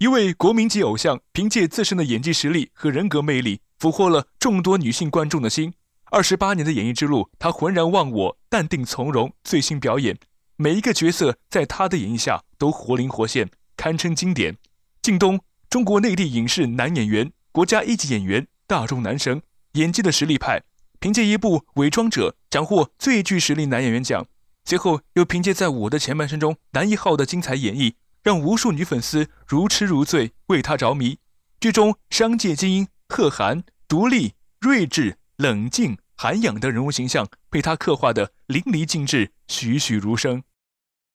一位国民级偶像凭借自身的演技实力和人格魅力，俘获了众多女性观众的心。28年的演艺之路，她浑然忘我，淡定从容，醉心表演，每一个角色在她的演绎下都活灵活现，堪称经典。靳东，中国内地影视男演员，国家一级演员，大众男神，演技的实力派。凭借一部《伪装者》斩获最具实力男演员奖，随后又凭借在我的前半生中男一号的精彩演绎，让无数女粉丝如痴如醉，为他着迷。剧中商界精英贺涵、独立、睿智、冷静、涵养的人物形象被他刻画得淋漓尽致，栩栩如生。